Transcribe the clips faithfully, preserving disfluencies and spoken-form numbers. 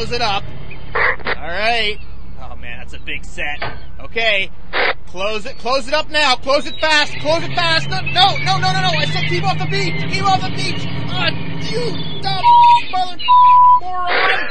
close it up. All right. Oh, man, that's a big set. Okay. Close it. Close it up now. Close it fast. Close it fast. No, no, no, no, no, no. I said keep off the beach. Keep off the beach. Oh, you dumb mother moron.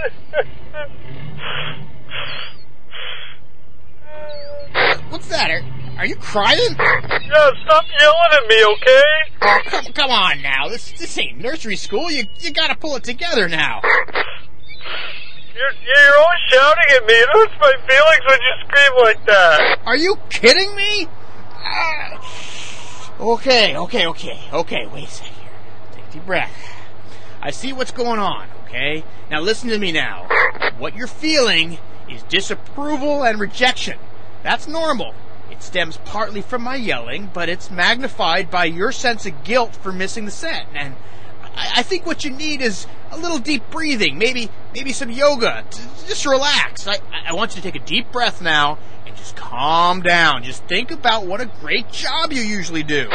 What's that? Are, are you crying? Yeah, stop yelling at me, okay? Oh, come, come on now. This this ain't nursery school. You you gotta pull it together now. You're, you're always shouting at me. It hurts my feelings when you scream like that. Are you kidding me? Uh, okay, okay, okay, okay. Wait a second here. Take a deep breath. I see what's going on, okay? Now listen to me now. What you're feeling is disapproval and rejection. That's normal. It stems partly from my yelling, but it's magnified by your sense of guilt for missing the set. And I, I think what you need is a little deep breathing, maybe maybe some yoga. Just relax. I, I want you to take a deep breath now and just calm down. Just think about what a great job you usually do.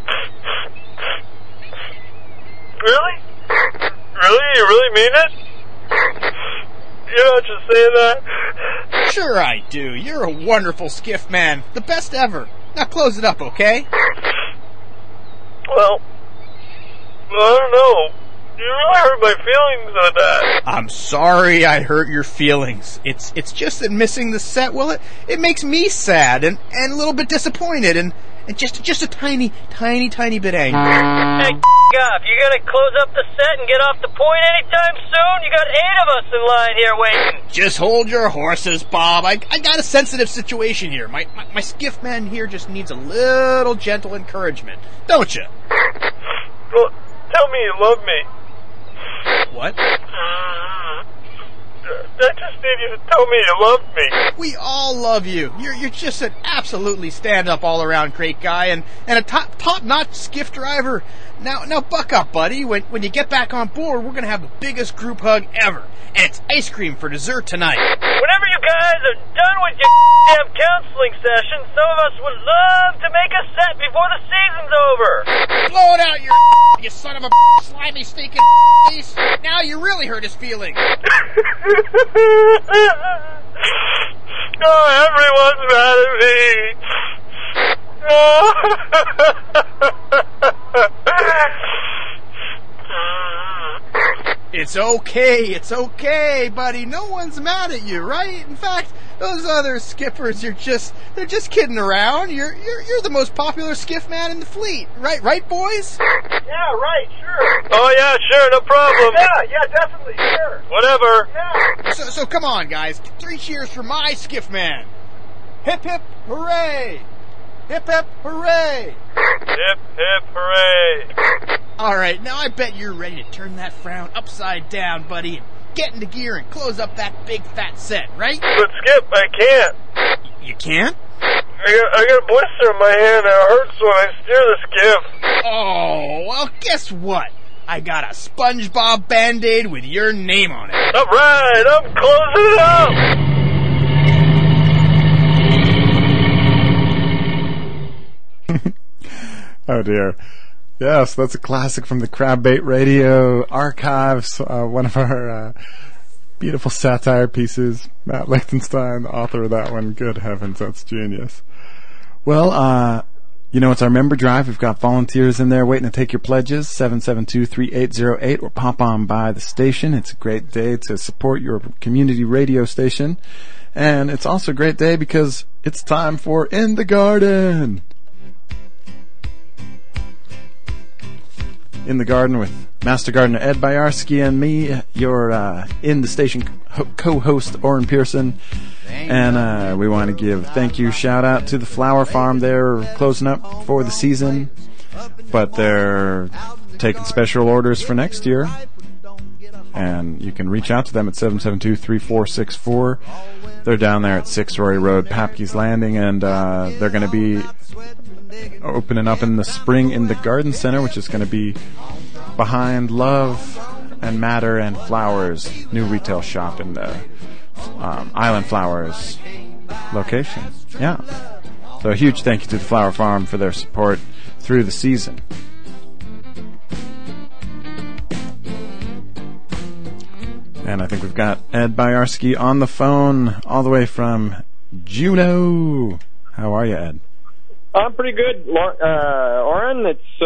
Really? Really? You really mean it? You're not just saying that? Sure I do. You're a wonderful skiff man. The best ever. Now close it up, okay? Well, well I don't know. You really hurt my feelings with that. I'm sorry I hurt your feelings. It's it's just that missing the set, well, it, it makes me sad and, and a little bit disappointed and, and just just a tiny, tiny, tiny bit angry. Hey, off. You gonna close up the set and get off the point anytime soon? You got eight of us in line here waiting. Just hold your horses, Bob. I, I got a sensitive situation here. My, my my skiff man here just needs a little gentle encouragement. Don't you? Well, tell me you love me. What? I just need you to tell me you love me. We all love you. You're you're just an absolutely stand-up all-around great guy and, and a top top-notch skiff driver. Now now buck up, buddy. When when you get back on board, we're gonna have the biggest group hug ever. And it's ice cream for dessert tonight. Whenever you guys are done with your damn counseling session, some of us would love to make a set before the season's over. Blow it out, you you son of a slimy, stinking face. Now you really hurt his feelings. Oh, everyone's mad at me. Oh. It's okay, it's okay, buddy. No one's mad at you, right? In fact, those other skippers, you're just, they're just kidding around. You're, you're, you're the most popular skiff man in the fleet, right, right, boys? Yeah, right, sure. Oh, yeah, sure, no problem. Yeah, yeah, definitely, sure. Whatever. Yeah. So, so come on, guys. Three cheers for my skiff man. Hip, hip, hooray! Hip, hip, hooray! Hip, hip, hooray. All right, now I bet you're ready to turn that frown upside down, buddy, and get into gear and close up that big fat set, right? But Skip, I can't. Y- you can't? I got, I got a blister in my hand and it hurts when I steer the skiff. Oh, well, guess what? I got a SpongeBob Band-Aid with your name on it. All right, I'm closing it up. Oh dear. Yes, that's a classic from the Crabbait Radio archives. Uh, one of our uh, beautiful satire pieces. Matt Lichtenstein, the author of that one. Good heavens, that's genius. Well, uh, you know, it's our member drive. We've got volunteers in there waiting to take your pledges. seven seven two, three eight zero eight or pop on by the station. It's a great day to support your community radio station. And it's also a great day because it's time for In the Garden. In the Garden with Master Gardener Ed Bayarsky and me, your uh, in the station co-host Oren Pearson. And uh, we want to give thank you shout out to the Flower Farm. They're closing up for the season, but they're taking special orders for next year. And you can reach out to them at seven seven two, three four six four. They're down there at six Rory Road, Papke's Landing, and uh, they're going to be opening up in the spring in the Garden Center, which is going to be behind Love and Matter and Flowers, new retail shop in the um, Island Flowers location. Yeah. So a huge thank you to the Flower Farm for their support through the season. And I think we've got Ed Byarski on the phone all the way from Juneau. How are you, Ed? I'm pretty good, uh, Oren. It's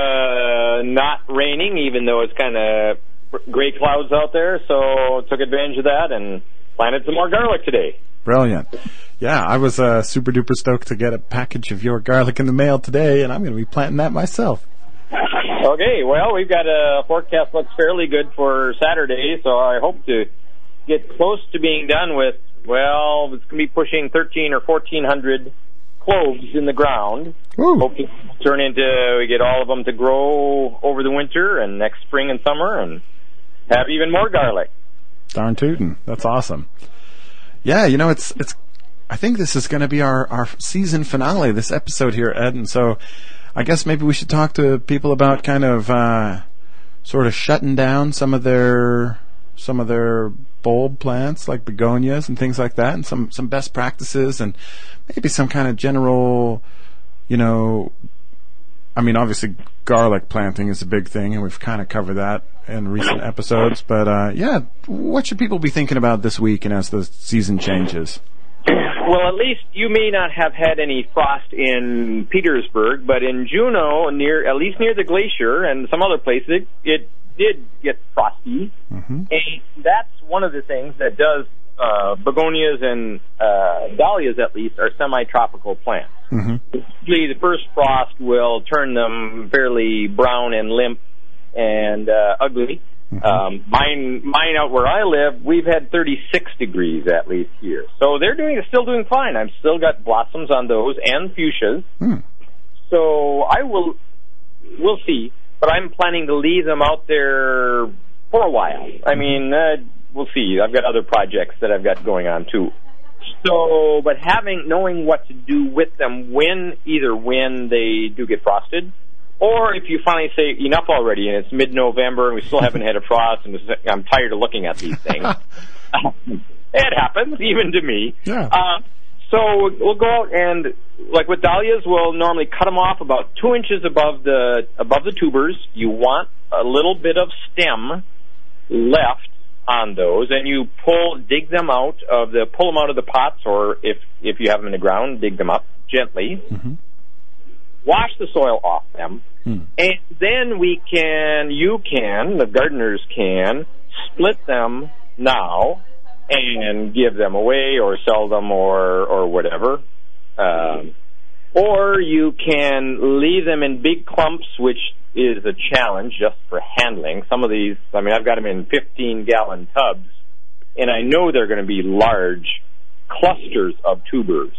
uh, not raining, even though it's kind of gray clouds out there, so took advantage of that and planted some more garlic today. Brilliant. Yeah, I was uh, super duper stoked to get a package of your garlic in the mail today, and I'm going to be planting that myself. Okay, well, we've got a forecast looks fairly good for Saturday, so I hope to get close to being done with, well, it's going to be pushing thirteen or fourteen hundred cloves in the ground. Ooh. Hope to turn into, we get all of them to grow over the winter and next spring and summer and have even more garlic. Darn tootin'. That's awesome. Yeah, you know, it's, it's, I think this is going to be our, our season finale, this episode here, Ed, and so I guess maybe we should talk to people about kind of, uh, sort of shutting down some of their, some of their bulb plants like begonias and things like that, and some, some best practices and maybe some kind of general, you know, I mean, obviously garlic planting is a big thing, and we've kind of covered that in recent episodes, but, uh, yeah, what should people be thinking about this week and as the season changes? Well, at least you may not have had any frost in Petersburg, but in Juneau, near at least near the glacier and some other places, it, it did get frosty. Mm-hmm. And that's one of the things that does uh, begonias and uh, dahlias, at least, are semi-tropical plants. Mm-hmm. Usually the first frost will turn them fairly brown and limp and uh, ugly. Mm-hmm. Um, mine, mine out where I live, we've had thirty-six degrees at least here. So they're doing, still doing fine. I've still got blossoms on those and fuchsias. Mm. So I will, we'll see. But I'm planning to leave them out there for a while. I mean, uh, we'll see. I've got other projects that I've got going on too. So, but having, knowing what to do with them when, either when they do get frosted, or if you finally say enough already and it's mid-November and we still haven't had a frost and I'm tired of looking at these things. It happens, even to me. Yeah. Uh, so we'll go out and, like with dahlias, we'll normally cut them off about two inches above the above the tubers. You want a little bit of stem left on those, and you pull, dig them out of the, pull them out of the pots, or if if you have them in the ground, dig them up gently. Mm-hmm. Wash the soil off them, hmm. and then we can, you can, the gardeners can, split them now and give them away or sell them or, or whatever. Um, or you can leave them in big clumps, which is a challenge just for handling. Some of these, I mean, I've got them in fifteen-gallon tubs, and I know they're going to be large clusters of tubers.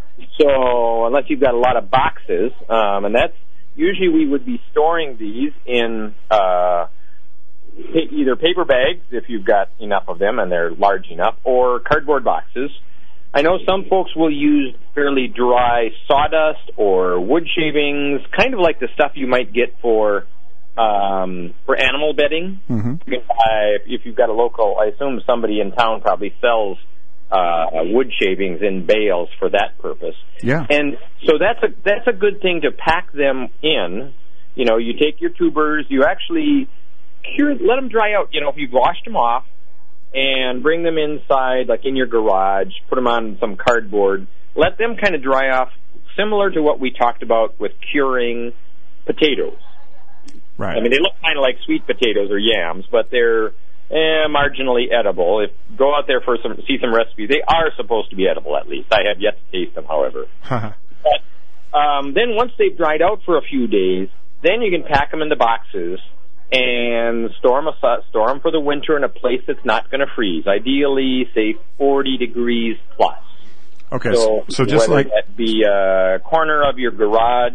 So unless you've got a lot of boxes, um, and that's usually we would be storing these in uh, pa- either paper bags if you've got enough of them and they're large enough, or cardboard boxes. I know some folks will use fairly dry sawdust or wood shavings, kind of like the stuff you might get for um, for animal bedding. Mm-hmm. You can buy, if you've got a local, I assume somebody in town probably sells Uh, wood shavings in bales for that purpose. Yeah. And so that's a that's a good thing to pack them in. You know, you take your tubers, you actually cure, let them dry out. You know, if you've washed them off, and bring them inside, like in your garage, put them on some cardboard, let them kind of dry off, similar to what we talked about with curing potatoes. Right. I mean, they look kind of like sweet potatoes or yams, but they're Eh, marginally edible. If go out there for some, see some recipes. They are supposed to be edible, at least. I have yet to taste them, however. But um, then once they've dried out for a few days, then you can pack them into boxes and store them, store them for the winter in a place that's not going to freeze. Ideally, say forty degrees plus. Okay, so, so just whether like that be a corner of your garage,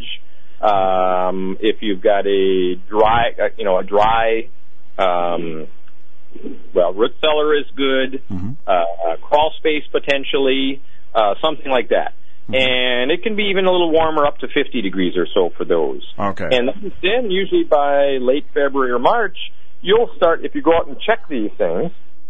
um, if you've got a dry, uh, you know, a dry. Um, Well, root cellar is good, mm-hmm. uh, crawl space potentially, uh, something like that. Mm-hmm. And it can be even a little warmer, up to fifty degrees or so for those. Okay. And then usually by late February or March, you'll start, if you go out and check these things,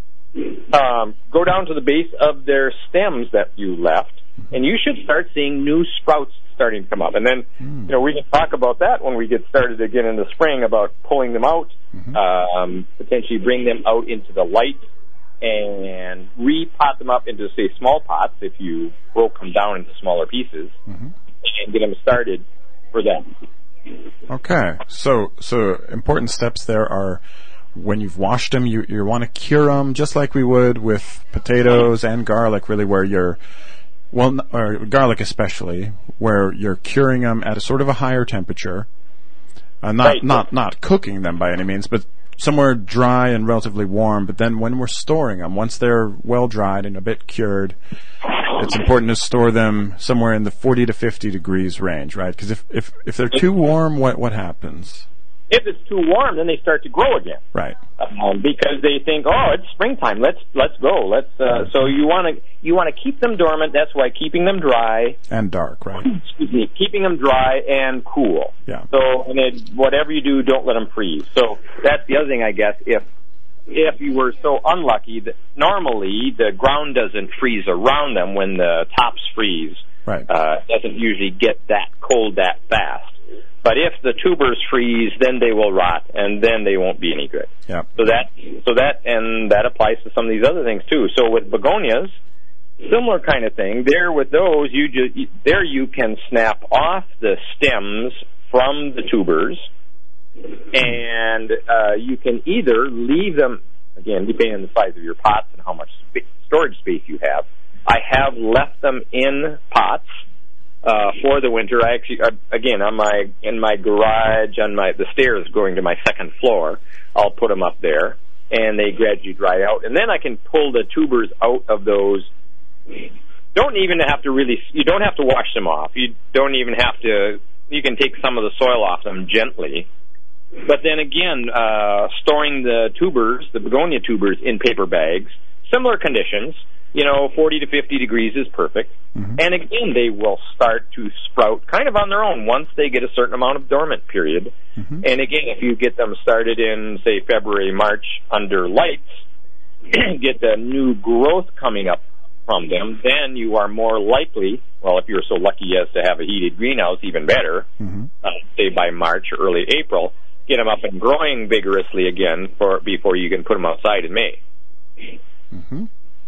um, go down to the base of their stems that you left, mm-hmm. and you should start seeing new sprouts starting to come up. And then, mm. you know, we can talk about that when we get started again in the spring about pulling them out, mm-hmm. um, potentially bring them out into the light and re-pot them up into, say, small pots if you broke them down into smaller pieces, mm-hmm. and get them started for that. Okay, so so important steps there are when you've washed them, you you want to cure them just like we would with potatoes and garlic, really, where you're well, or garlic especially, where you're curing them at a sort of a higher temperature, uh, not right. not not cooking them by any means, but somewhere dry and relatively warm. But then when we're storing them, once they're well dried and a bit cured, it's important to store them somewhere in the forty to fifty degrees range, right? Because if, if, if they're too warm, what what happens? If it's too warm, then they start to grow again. Right. Um, because they think, oh, it's springtime. Let's let's go. Let's. Uh, so you want to you want to keep them dormant. That's why keeping them dry and dark, right? Excuse me. Keeping them dry and cool. Yeah. So and then whatever you do, don't let them freeze. So that's the other thing, I guess. If if you were so unlucky that normally the ground doesn't freeze around them when the tops freeze. Right. Uh, doesn't usually get that cold that fast. But if the tubers freeze, then they will rot, and then they won't be any good. Yeah. So that, so that, and that applies to some of these other things too. So with begonias, similar kind of thing. There with those, you just there you can snap off the stems from the tubers, and uh, you can either leave them, again, depending on the size of your pots and how much sp- storage space you have. I have left them in pots. Uh, for the winter, I actually, uh, again, on my in my garage, on my the stairs going to my second floor, I'll put them up there, and they gradually dry out, and then I can pull the tubers out of those. Don't even have to really, you don't have to wash them off. You don't even have to. You can take some of the soil off them gently, but then again, uh, storing the tubers, the begonia tubers, in paper bags, similar conditions. You know, forty to fifty degrees is perfect. Mm-hmm. And again, they will start to sprout kind of on their own once they get a certain amount of dormant period. Mm-hmm. And again, if you get them started in, say, February, March under lights, get the new growth coming up from them, then you are more likely, well, if you're so lucky as to have a heated greenhouse, even better, mm-hmm. uh, say by March or early April, get them up and growing vigorously again for before you can put them outside in May. Mm-hmm.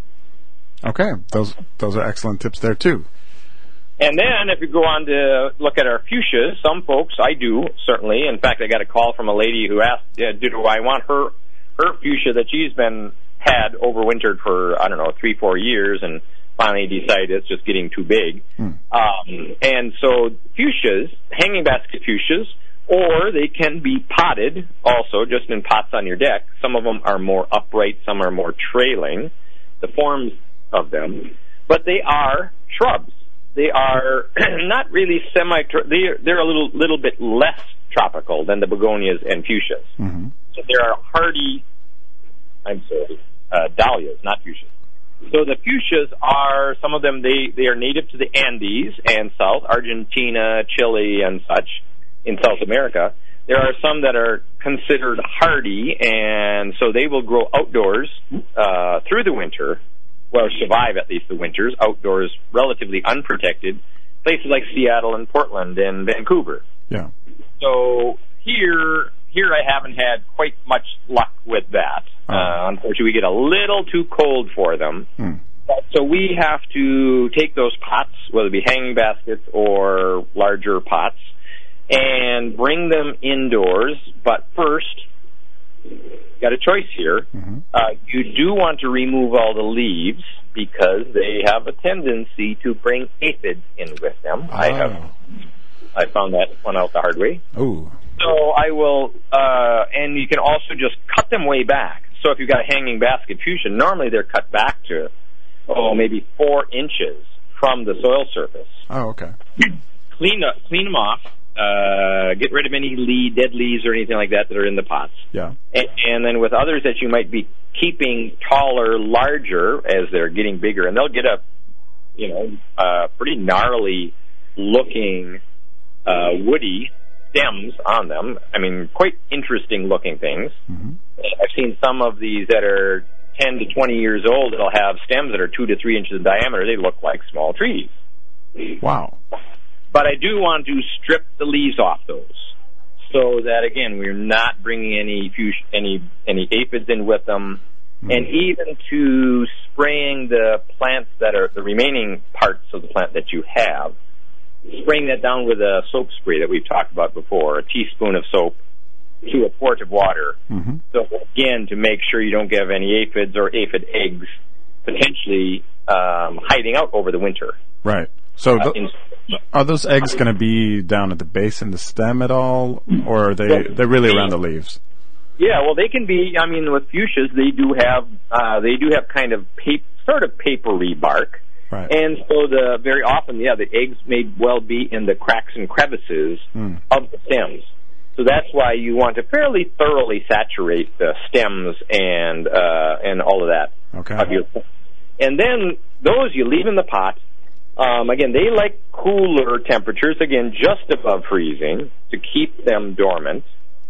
Okay, those those are excellent tips there too. And then if you go on to look at our fuchsias, some folks, I do, certainly. In fact, I got a call from a lady who asked, yeah, do I want her her fuchsia that she's been had overwintered for, I don't know, three, four years, and finally decided it's just getting too big. Hmm. Um, and so fuchsias, hanging basket fuchsias, or they can be potted also, just in pots on your deck. Some of them are more upright, some are more trailing. The forms of them, but they are shrubs. They are not really semi. They're they're a little little bit less tropical than the begonias and fuchsias. Mm-hmm. So there are hardy. I'm sorry, uh, dahlias, not fuchsias. So the fuchsias are some of them. They they are native to the Andes and South Argentina, Chile, and such in South America. There are some that are considered hardy, and so they will grow outdoors uh, through the winter. Well, survive at least the winters, outdoors, relatively unprotected, places like Seattle and Portland and Vancouver. Yeah. So here, here I haven't had quite much luck with that. Oh. Uh, unfortunately, we get a little too cold for them. Hmm. So we have to take those pots, whether it be hanging baskets or larger pots, and bring them indoors. But first, got a choice here. Mm-hmm. Uh, you do want to remove all the leaves because they have a tendency to bring aphids in with them. Oh. I have, I found that one out the hard way. Oh. So I will, uh, and you can also just cut them way back. So if you've got a hanging basket fuchsia, normally they're cut back to, oh, maybe four inches from the soil surface. Oh, okay. Clean up, clean them off. Uh, get rid of any lead, dead leaves or anything like that that are in the pots. Yeah. And, and then with others that you might be keeping taller, larger as they're getting bigger, and they'll get a, you know, uh, pretty gnarly looking uh, woody stems on them. I mean, quite interesting looking things. Mm-hmm. I've seen some of these that are ten to twenty years old that'll have stems that are two to three inches in diameter. They look like small trees. Wow. But I do want to strip the leaves off those, so that again we're not bringing any any any aphids in with them, Mm-hmm. And even to spraying the plants that are the remaining parts of the plant that you have, spraying that down with a soap spray that we've talked about before, a teaspoon of soap to a quart of water. Mm-hmm. So again, to make sure you don't get any aphids or aphid eggs potentially um, hiding out over the winter. Right. So Uh, th- in- are those eggs going to be down at the base in the stem at all, or are they they're really around the leaves? Yeah, well, they can be. I mean, with fuchsias, they do have uh, they do have kind of pap- sort of papery bark, Right. and so the very often, yeah, the eggs may well be in the cracks and crevices Mm. of the stems. So that's why you want to fairly thoroughly saturate the stems and uh, and all of that Okay. of your. And then those you leave in the pot. Um, again, they like cooler temperatures. Again, just above freezing to keep them dormant.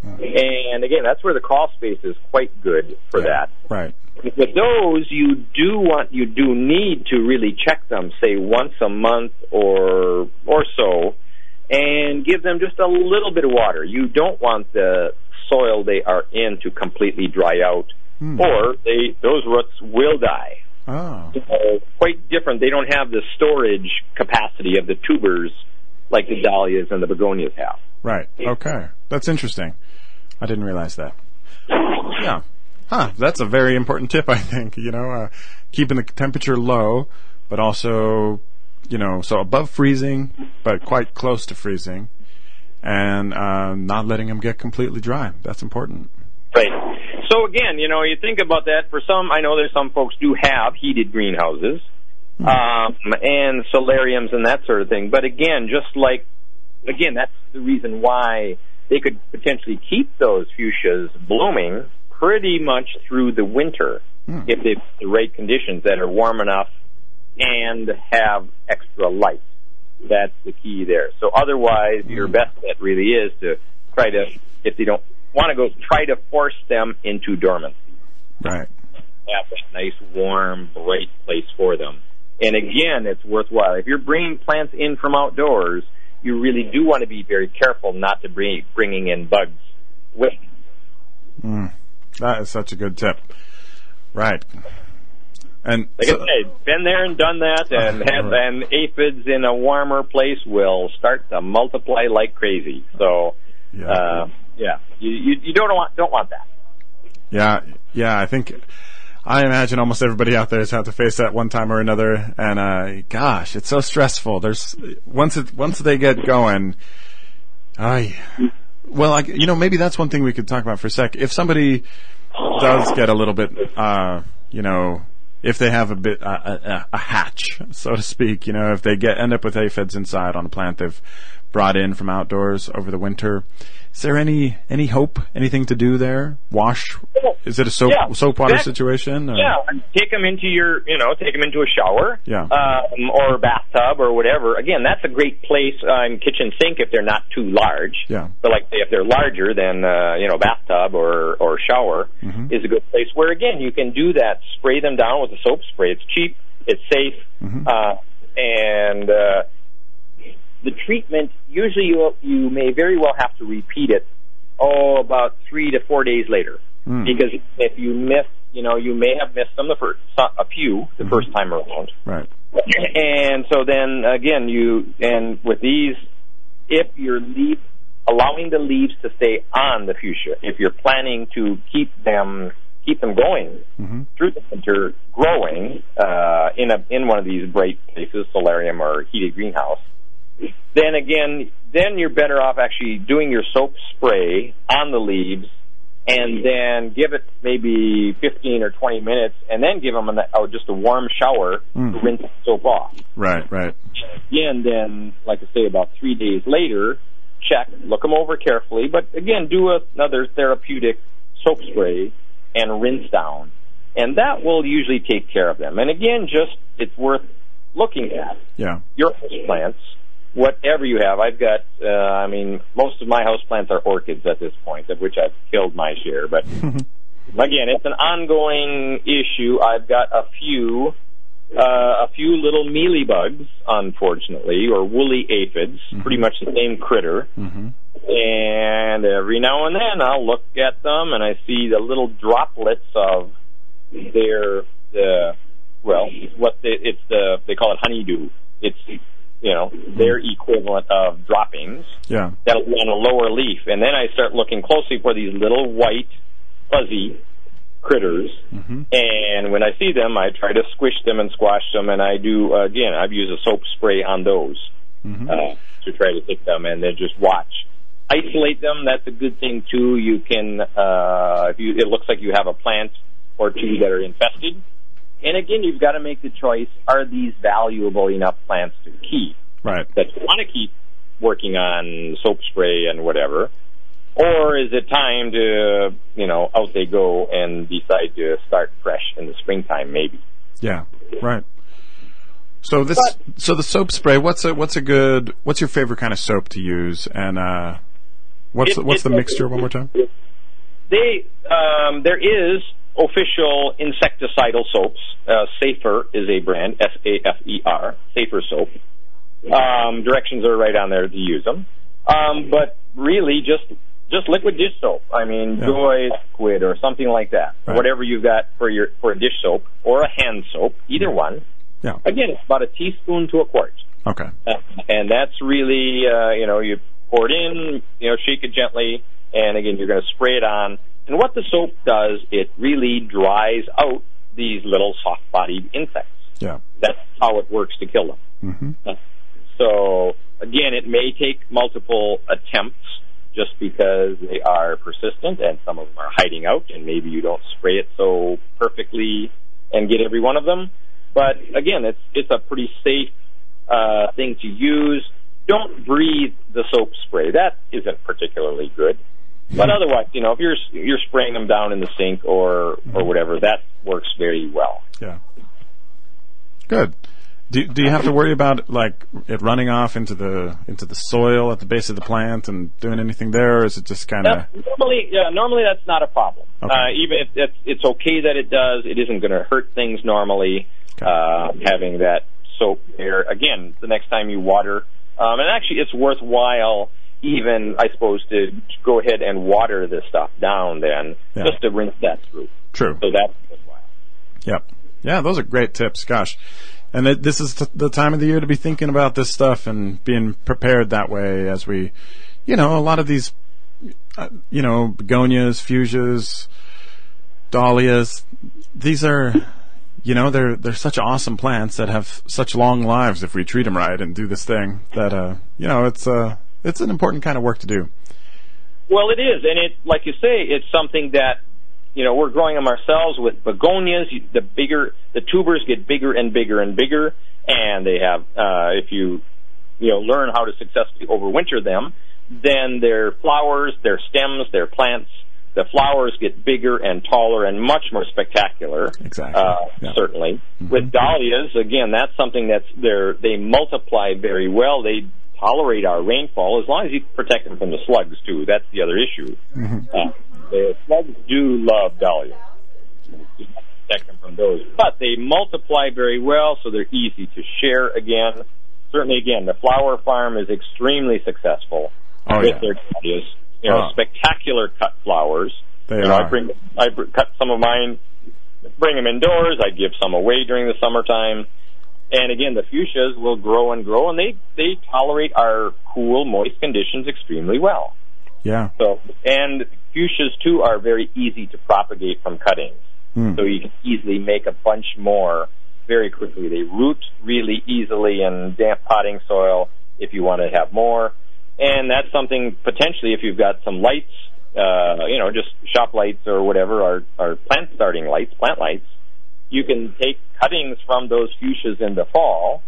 And again, that's where the crawl space is quite good for Yeah. that. Right. With those, you do want, you do need to really check them, say once a month or or so, and give them just a little bit of water. You don't want the soil they are in to completely dry out, Hmm. or they those roots will die. Oh. So quite different. They don't have the storage capacity of the tubers like the dahlias and the begonias have. Right. Okay. That's interesting. I didn't realize that. Yeah. Huh. That's a very important tip, I think. You know, uh, keeping the temperature low, but also, you know, so above freezing, but quite close to freezing, and uh, not letting them get completely dry. That's important. Right. So again, you know, you think about that. For some, I know there's some folks do have heated greenhouses um, and solariums and that sort of thing. But again, just like, again, that's the reason why they could potentially keep those fuchsias blooming pretty much through the winter Hmm. if they've the right conditions that are warm enough and have extra light. That's the key there. So otherwise, your best bet really is to try to, if they don't want to go, try to force them into dormancy. Right. Have a nice, warm, bright place for them. And again, it's worthwhile. If you're bringing plants in from outdoors, you really do want to be very careful not to bring bringing in bugs with you. Mm. That is such a good tip. Right. And Like so- I said, been there and done that, and have, and aphids in a warmer place will start to multiply like crazy. So, yeah. uh, yeah, you, you you don't want don't want that. Yeah, yeah, I think, I imagine almost everybody out there has had to face that one time or another, and uh, gosh, it's so stressful. There's, once it, once they get going, I, well, I, you know, maybe that's one thing we could talk about for a sec. If somebody does get a little bit, uh, you know, if they have a bit, uh, a, a hatch, so to speak, you know, if they get, end up with aphids inside on a plant they've brought in from outdoors over the winter, is there any any hope? Anything to do there? Wash? Is it a soap Yeah, soap water exactly. situation? Or? Yeah, take them into your, you know, take them into a shower, Yeah. um, or bathtub or whatever. Again, that's a great place uh, in kitchen sink if they're not too large. Yeah. But like if they're larger, then uh, you know, bathtub or or shower Mhm. is a good place where again you can do that. Spray them down with a soap spray. It's cheap. It's safe, Mhm. uh, and uh, the treatment usually you you may very well have to repeat it. Oh, about three to four days later. Mm. Because if you miss, you know, you may have missed them the first, a few the Mhm. first time around. Right. And so then again, you, and with these, if you're leaf, allowing the leaves to stay on the fuchsia, if you're planning to keep them, keep them going Mhm. through the winter growing, uh, in a, in one of these bright places, solarium or heated greenhouse, then again, then you're better off actually doing your soap spray on the leaves, and then give it maybe fifteen or twenty minutes, and then give them an, oh, just a warm shower Mm. to rinse the soap off. Right. Right. Again, then, like I say, about three days later, check, look them over carefully, but again, do a, another therapeutic soap spray and rinse down, and that will usually take care of them. And again, just it's worth looking at Yeah. your house plants, whatever you have. I've got, uh, I mean, most of my house plants are orchids at this point, of which I've killed my share. But again, it's an ongoing issue. I've got a few, uh, a few little mealybugs, unfortunately, or woolly aphids, Mhm. pretty much the same critter. Mhm. And every now and then I'll look at them and I see the little droplets of they're the well, what the, it's the they call it honeydew. It's you know their equivalent of droppings. Yeah. That'll be on a lower leaf, and then I start looking closely for these little white, fuzzy critters. Mm-hmm. And when I see them, I try to squish them and squash them, and I do uh, again. I've used a soap spray on those mm-hmm. uh, to try to hit them, and then just watch. Isolate them. That's a good thing too. You can uh, if you it looks like you have a plant or two that are infested. And again, you've got to make the choice, are these valuable enough plants to keep? Right. That you want to keep working on soap spray and whatever? Or is it time to, you know, out they go and decide to start fresh in the springtime, maybe? Yeah, right. So this, but, so the soap spray, what's a, what's a good, what's your favorite kind of soap to use? And, uh, what's, it, the, what's it, the mixture, one more time? They, um, there is official insecticidal soaps. Uh, Safer is a brand, S A F E R, Safer soap. Um, directions are right on there to use them. Um, but really, just just liquid dish soap. I mean, yeah. Joy Squid or something like that. Right. Whatever you've got for your for a dish soap or a hand soap, either one. Yeah. Again, it's about a teaspoon to a quart. Okay. Uh, and that's really, uh, you know, you pour it in, you know, shake it gently, and again, you're going to spray it on. And what the soap does, it really dries out these little soft-bodied insects. Yeah. That's how it works to kill them. Mm-hmm. Uh, so, again, it may take multiple attempts just because they are persistent and some of them are hiding out and maybe you don't spray it so perfectly and get every one of them. But, again, it's it's a pretty safe uh, thing to use. Don't breathe the soap spray. That isn't particularly good. But otherwise, you know, if you're you're spraying them down in the sink or or whatever, that works very well. Yeah. Good. Do do you have to worry about like it running off into the into the soil at the base of the plant and doing anything there, or is it just kind of normally? Yeah, normally that's not a problem. Okay. Uh, even if it's, it's okay that it does, it isn't going to hurt things normally. Okay. Uh, having that soap there again, the next time you water, um, and actually it's worthwhile. Even, I suppose, to go ahead and water this stuff down then, yeah. just to rinse that through. True. So that's worthwhile. Yep. Yeah, those are great tips. Gosh. And it, this is t- the time of the year to be thinking about this stuff and being prepared that way as we, you know, a lot of these, uh, you know, begonias, fuchsias, dahlias, these are, you know, they're they're such awesome plants that have such long lives if we treat them right and do this thing that, uh, you know, it's uh, it's an important kind of work to do. Well, it is, and it, like you say, it's something that, you know, we're growing them ourselves with begonias. The bigger, the tubers get bigger and bigger and bigger, and they have, uh, if you, you know, learn how to successfully overwinter them, then their flowers, their stems, their plants, the flowers get bigger and taller and much more spectacular. Exactly. Uh, yeah. Certainly. Mm-hmm. With dahlias, again, that's something that's they're, they multiply very well. They tolerate our rainfall as long as you protect them from the slugs too. That's the other issue. Mm-hmm. Uh, the slugs do love dahlias. You protect them from those, but they multiply very well, so they're easy to share. Again, certainly, again, the flower farm is extremely successful oh, with yeah. their dahlias. You know, oh. spectacular cut flowers. They you know, are. I bring, I br- cut some of mine, bring them indoors. I give some away during the summertime. And again, the fuchsias will grow and grow, and they, they tolerate our cool, moist conditions extremely well. Yeah. So, and fuchsias too are very easy to propagate from cuttings. Mm. So you can easily make a bunch more very quickly. They root really easily in damp potting soil if you want to have more. And that's something potentially if you've got some lights, uh, you know, just shop lights or whatever, or, or plant starting lights, plant lights. You can take cuttings from those fuchsias in the fall,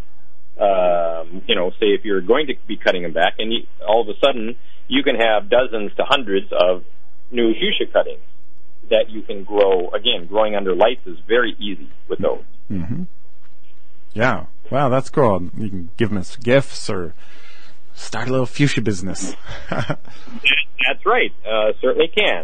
um, you know, say if you're going to be cutting them back, and you, all of a sudden you can have dozens to hundreds of new fuchsia cuttings that you can grow. Again, growing under lights is very easy with those. Mm-hmm. Yeah. Wow, that's cool. You can give them as gifts or start a little fuchsia business. That's right. Uh, certainly can.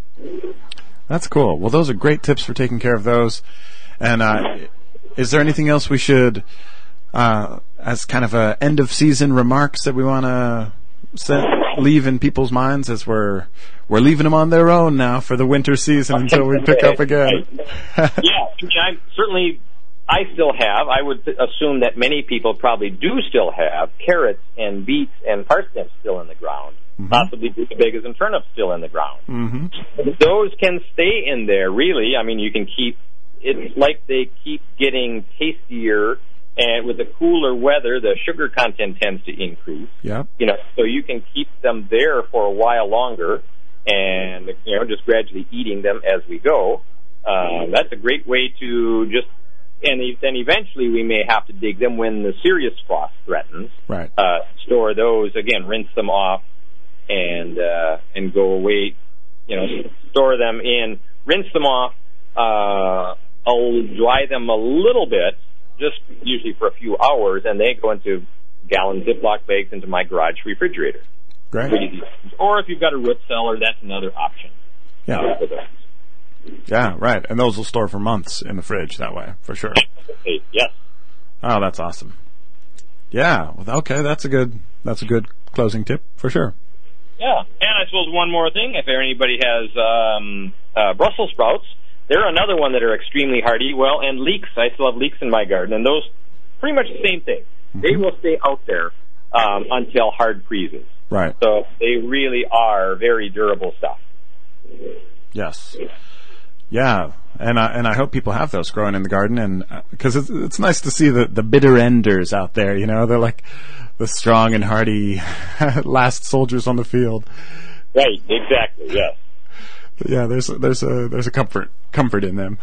That's cool. Well, those are great tips for taking care of those. And uh, is there anything else we should, uh, as kind of a end of season remarks that we want to say? leave in people's minds as we're we're leaving them on their own now for the winter season until we pick up again? Yeah, I mean, I certainly, I still have. I would assume that many people probably do still have carrots and beets and parsnips still in the ground. Mm-hmm. Possibly rutabagas and turnips still in the ground. Mm-hmm. Those can stay in there, really. I mean, you can keep, it's like they keep getting tastier, and with the cooler weather, the sugar content tends to increase. Yeah. You know, so you can keep them there for a while longer, and, you know, just gradually eating them as we go. Uh, that's a great way to just, and then eventually we may have to dig them when the serious frost threatens. Right. Uh, store those, again, rinse them off, and uh, and go away, you know, store them in, rinse them off. Uh, I'll dry them a little bit, just usually for a few hours, and they go into gallon Ziploc bags into my garage refrigerator. Great. Or if you've got a root cellar, that's another option. Yeah. Uh, for those. Yeah, right. And those will store for months in the fridge that way, for sure. Yes. Oh, that's awesome. Yeah. Well, okay, that's a good that's a good closing tip for sure. Yeah, and I suppose one more thing, if anybody has um, uh, Brussels sprouts, they're another one that are extremely hardy. Well, and leeks, I still have leeks in my garden, and those, pretty much the same thing. Mm-hmm. They will stay out there um, until hard freezes. Right. So they really are very durable stuff. Yes. Yeah, and I, and I hope people have those growing in the garden, and because uh, it's it's nice to see the, the bitter enders out there. You know, they're like the strong and hardy last soldiers on the field. Right. Exactly. Yes. Yeah. There's there's a there's a comfort comfort in them.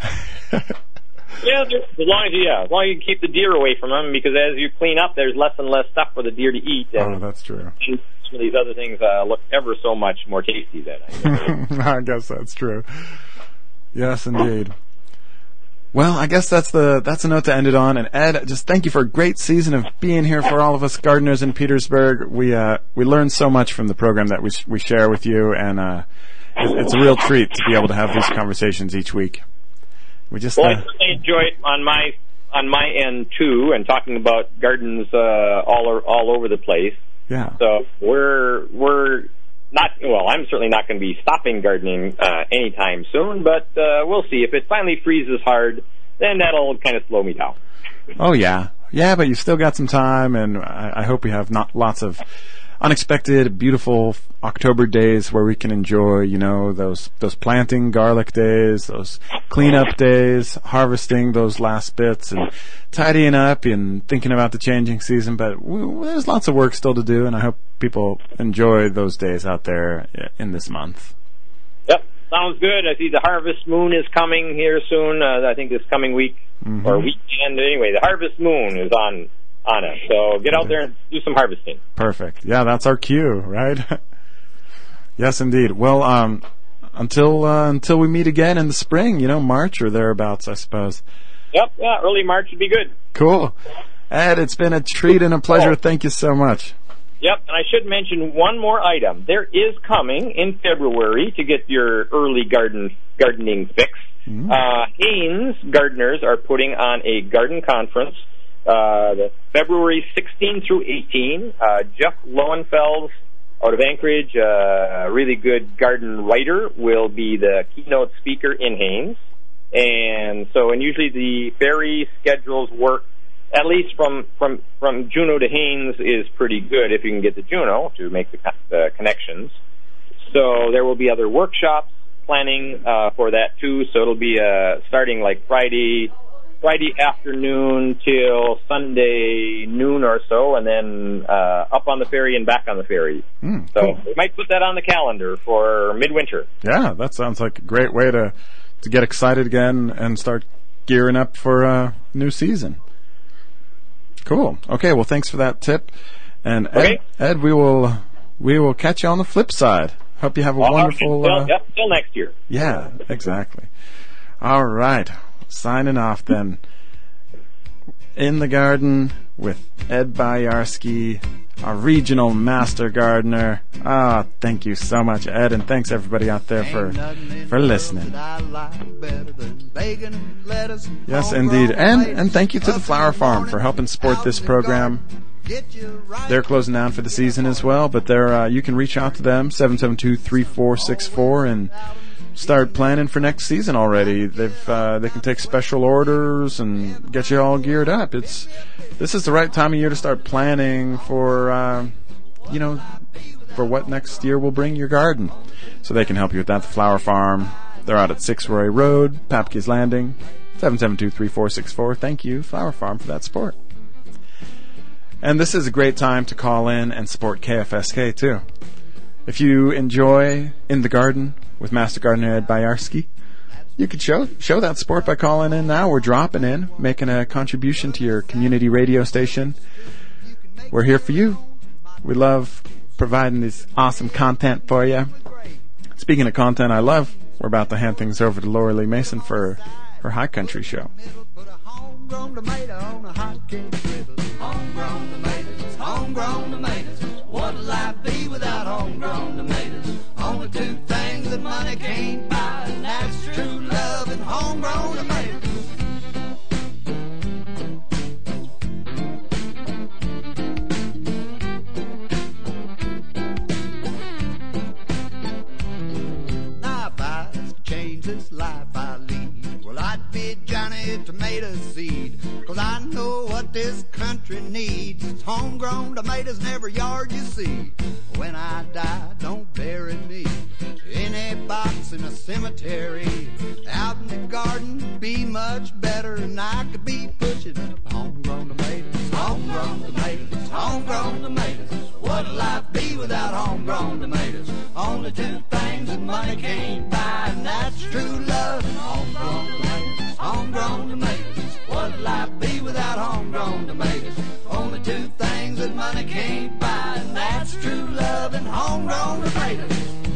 Yeah, as long as you yeah, as long as you keep the deer away from them, because as you clean up, there's less and less stuff for the deer to eat. And oh, that's true. Some of these other things uh, look ever so much more tasty than I. I guess that's true. Yes, indeed. Well, I guess that's the that's a note to end it on. And Ed, just thank you for a great season of being here for all of us gardeners in Petersburg. We uh, we learn so much from the program that we sh- we share with you, and uh, it's a real treat to be able to have these conversations each week. We just. Well, uh, I certainly enjoy it on my on my end too, and talking about gardens uh, all all over the place. Yeah. So we're we're. Not well. I'm certainly not going to be stopping gardening uh, anytime soon, but uh, we'll see. If it finally freezes hard, then that'll kind of slow me down. Oh yeah, yeah. But you still got some time, and I, I hope we have not lots of unexpected, beautiful October days where we can enjoy, you know, those those planting garlic days, those cleanup days, harvesting those last bits, and tidying up and thinking about the changing season. But we, there's lots of work still to do, and I hope people enjoy those days out there in this month. Yep, sounds good. I see the harvest moon is coming here soon. Uh, I think this coming week mm-hmm. or weekend. Anyway, the harvest moon is on on it. So get out there and do some harvesting. Perfect. Yeah, that's our cue, right? Yes, indeed. Well, um, until uh, until we meet again in the spring, you know, March or thereabouts, I suppose. Yep. Yeah, early March would be good. Cool. Ed, it's been a treat and a pleasure. Oh. Thank you so much. Yep, and I should mention one more item. There is coming in February to get your early garden gardening fix. Mm-hmm. Uh, Hanes gardeners are putting on a garden conference, uh, the February sixteenth through eighteenth. Uh, Jeff Lowenfels out of Anchorage, uh, a really good garden writer, will be the keynote speaker in Hanes. And so, and usually the ferry schedules work. At least from, from, from Juneau to Haines is pretty good if you can get to Juneau to make the, the connections. So there will be other workshops planning uh, for that too. So it'll be uh, starting like Friday Friday afternoon till Sunday noon or so, and then uh, up on the ferry and back on the ferry. Mm, so cool. We might put that on the calendar for midwinter. Yeah, that sounds like a great way to to get excited again and start gearing up for a new season. Cool. Okay. Well, thanks for that tip. And Ed, okay. Ed, we will we will catch you on the flip side. Hope you have a All wonderful. Right. Uh, till, yep. Till next year. Yeah. Exactly. All right. Signing off then. In the garden with Ed Bayarsky, our regional master gardener. Ah, oh, thank you so much, Ed, and thanks everybody out there for for listening. Yes, indeed, and and thank you to the Flower Farm for helping support this program. They're closing down for the season as well, but they're uh, you can reach out to them, seven seven two, three four six four, and start planning for next season already. They've uh, they can take special orders and get you all geared up. It's this is the right time of year to start planning for uh, you know for what next year will bring your garden. So they can help you with that. The Flower Farm. They're out at Six Roy Road, Papke's Landing, seven seven two, three four six four. Thank you, Flower Farm, for that support. And this is a great time to call in and support K F S K, too. If you enjoy In the Garden with Master Gardener Ed Bayarski, you could show show that support by calling in now. We're dropping in, making a contribution to your community radio station. We're here for you. We love providing this awesome content for you. Speaking of content I love, we're about to hand things over to Laura Lee Mason for her High Country show. Homegrown tomato on a hot cake griddle. Homegrown tomatoes, homegrown tomatoes. What'll life be without homegrown tomatoes? Only two things that money can't buy, and that's true love and homegrown tomatoes. Now if I was to change this life I lead, well I'd be Johnny Tomato Seed, 'cause I know what this country needs. It's homegrown tomatoes in every yard you see. When I die, don't bury me in a box in a cemetery. Out in the garden, be much better, and I could be pushing up homegrown tomatoes. Homegrown tomatoes, homegrown tomatoes. What'll life be without homegrown tomatoes? Only two things that money can't buy, and that's true love and homegrown tomatoes. Homegrown tomatoes. What'll life be without homegrown tomatoes? Only two things that money can't buy, and that's true love and homegrown tomatoes.